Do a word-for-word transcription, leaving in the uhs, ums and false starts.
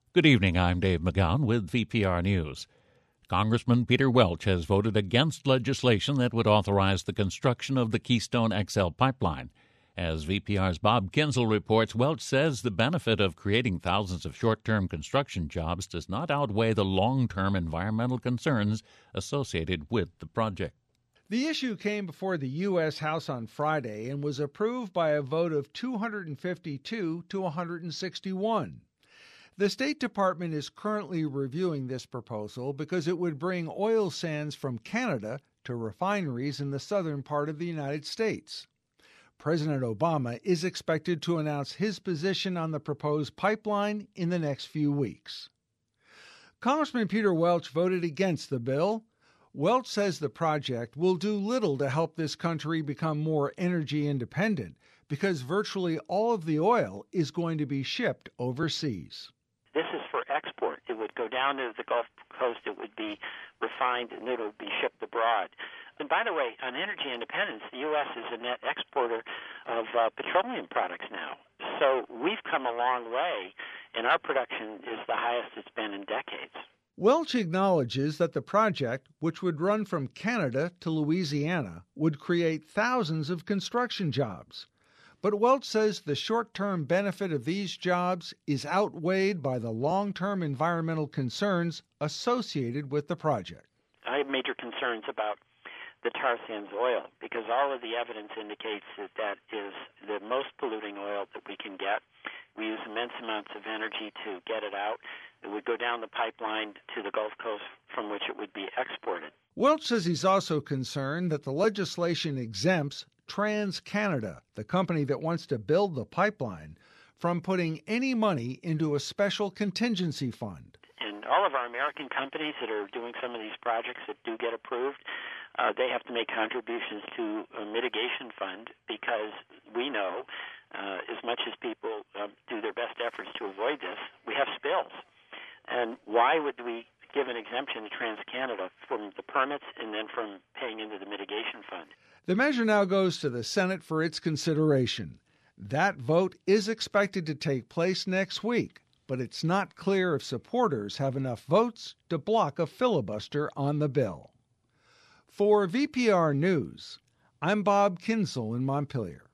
Good evening, I'm Dave McGowan with V P R News. Congressman Peter Welch has voted against legislation that would authorize the construction of the Keystone X L pipeline. As V P R's Bob Kinzel reports, Welch says the benefit of creating thousands of short-term construction jobs does not outweigh the long-term environmental concerns associated with the project. The issue came before the U S House on Friday and was approved by a vote of two hundred fifty-two to one hundred sixty-one. The State Department is currently reviewing this proposal because it would bring oil sands from Canada to refineries in the southern part of the United States. President Obama is expected to announce his position on the proposed pipeline in the next few weeks. Congressman Peter Welch voted against the bill. Welch says the project will do little to help this country become more energy independent because virtually all of the oil is going to be shipped overseas. This is for export. It would go down to the Gulf Coast, it would be refined, and it would be shipped abroad. And by the way, on energy independence, the U S is a net exporter of uh, petroleum products now. So we've come a long way, and our production is the highest it's been in decades. Welch acknowledges that the project, which would run from Canada to Louisiana, would create thousands of construction jobs. But Welch says the short-term benefit of these jobs is outweighed by the long-term environmental concerns associated with the project. I have major concerns about the tar sands oil because all of the evidence indicates that that is the most polluting oil that we can get. We use immense amounts of energy to get it out. It would go down the pipeline to the Gulf Coast from which it would be exported. Welch says he's also concerned that the legislation exempts TransCanada, the company that wants to build the pipeline, from putting any money into a special contingency fund. And all of our American companies that are doing some of these projects that do get approved, uh, they have to make contributions to a mitigation fund because we know, uh, as much as people uh, do their best efforts to avoid this, we have spills. And why would we give an exemption to TransCanada from the permits and then from paying into the mitigation fund? The measure now goes to the Senate for its consideration. That vote is expected to take place next week, but it's not clear if supporters have enough votes to block a filibuster on the bill. For V P R News, I'm Bob Kinzel in Montpelier.